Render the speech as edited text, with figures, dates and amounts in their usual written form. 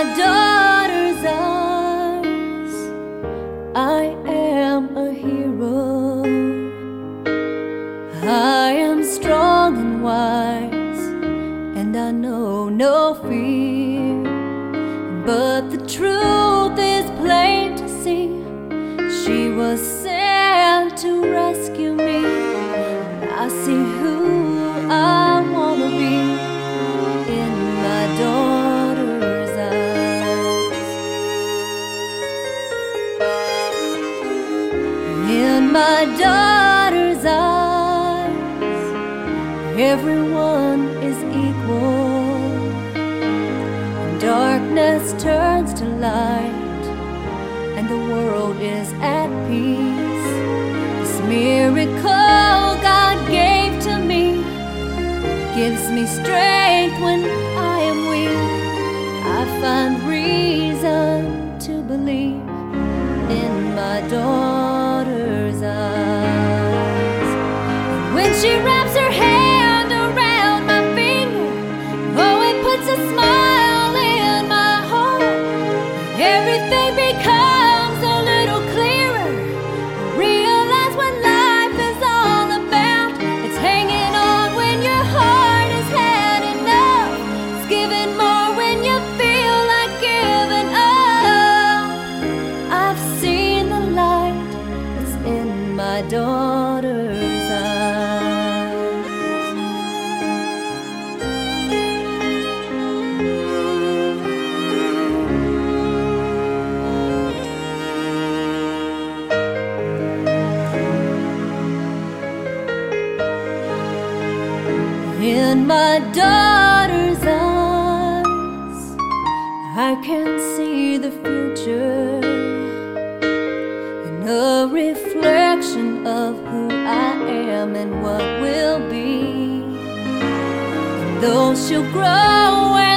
daughter's eyes, I am a hero. I am strong and wise, and I know no fear. But the truth is plain to see. She was sent to rescue me. I see who I wanna be in my daughter's eyes. In my daughter's eyes, everyone is equal. Darkness turns to light, and the world is at peace. This miracle God gave to me gives me strength when I am weak. I find reason to believe in my daughter's eyes. When she wraps her hand around my finger, oh, it puts a smile in my heart. Everything becomes a little clearer. I realize what life is all about. It's hanging on when your heart has had enough. It's giving more when you feel like giving up. I've seen the light that's in my daughter's eyes. In my daughter's eyes, I can see the future, and a reflection of who I am and what will be. And though she'll grow